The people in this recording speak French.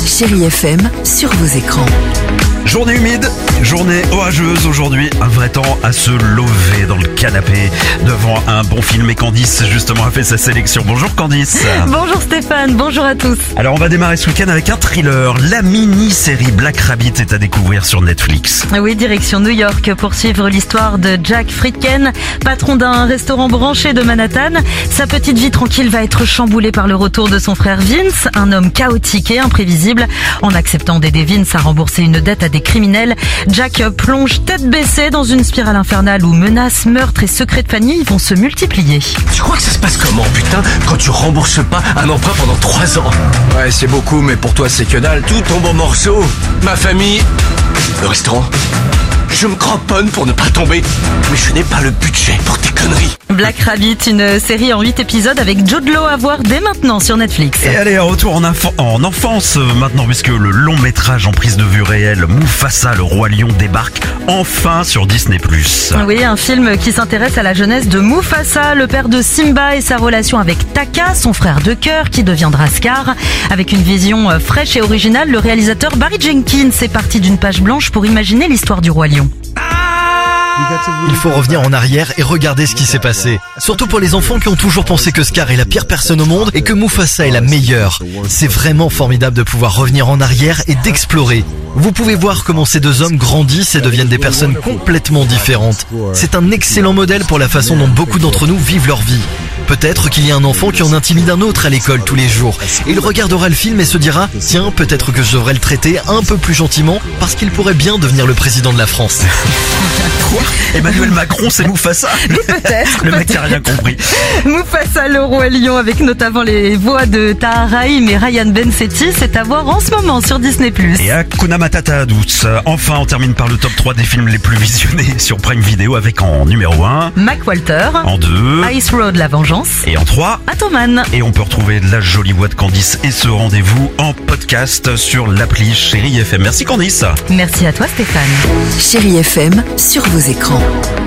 Chérie FM sur vos écrans. Journée humide, journée orageuse aujourd'hui, un vrai temps à se lever dans le canapé devant un bon film et Candice justement a fait sa sélection. Bonjour Candice. Bonjour Stéphane, bonjour à tous. Alors on va démarrer ce week-end avec un thriller, la mini-série Black Rabbit est à découvrir sur Netflix. Oui, direction New York pour suivre l'histoire de Jack Friedken, patron d'un restaurant branché de Manhattan. Sa petite vie tranquille va être chamboulée par le retour de son frère Vince, un homme chaotique et imprévisible. En acceptant d'aider Vince à rembourser une dette à des criminels, Jack plonge tête baissée dans une spirale infernale où menaces, meurtres et secrets de famille vont se multiplier. Tu crois que ça se passe comment, putain, quand tu rembourses pas un emprunt pendant 3 ans? Ouais, c'est beaucoup, mais pour toi, c'est que dalle. Tout tombe en morceaux. Ma famille, le restaurant. Je me cramponne pour ne pas tomber, mais je n'ai pas le budget pour tes conneries. Black Rabbit, une série en 8 épisodes avec Jude Law à voir dès maintenant sur Netflix. Et allez, un retour en enfance maintenant, puisque le long métrage en prise de vue réelle Mufasa, le roi lion, débarque enfin sur Disney+. Oui, un film qui s'intéresse à la jeunesse de Mufasa, le père de Simba et sa relation avec Taka, son frère de cœur qui deviendra Scar. Avec une vision fraîche et originale, le réalisateur Barry Jenkins est parti d'une page blanche pour imaginer l'histoire du roi lion. Il faut revenir en arrière et regarder ce qui s'est passé. Surtout pour les enfants qui ont toujours pensé que Scar est la pire personne au monde et que Mufasa est la meilleure. C'est vraiment formidable de pouvoir revenir en arrière et d'explorer. Vous pouvez voir comment ces deux hommes grandissent et deviennent des personnes complètement différentes. C'est un excellent modèle pour la façon dont beaucoup d'entre nous vivent leur vie. Peut-être qu'il y a un enfant qui en intimide un autre à l'école tous les jours. Il regardera le film et se dira « Tiens, peut-être que je devrais le traiter un peu plus gentiment parce qu'il pourrait bien devenir le président de la France. » Quoi ? Emmanuel Macron, c'est Mufasa ? Peut-être. Le mec qui a rien compris. Mufasa, le roi lion, avec notamment les voix de Tahar Rahim et Ryan Bensetti, c'est à voir en ce moment sur Disney+. Et Hakuna Matata à douce. Enfin, on termine par le top 3 des films les plus visionnés sur Prime Video avec en numéro 1... Mac Walter. En 2... Ice Road, la vengeance. Et en 3... Atoman. Et on peut retrouver la jolie voix de Candice et ce rendez-vous en podcast sur l'appli Chérie FM. Merci Candice. Merci à toi Stéphane. Chérie FM sur vos écrans.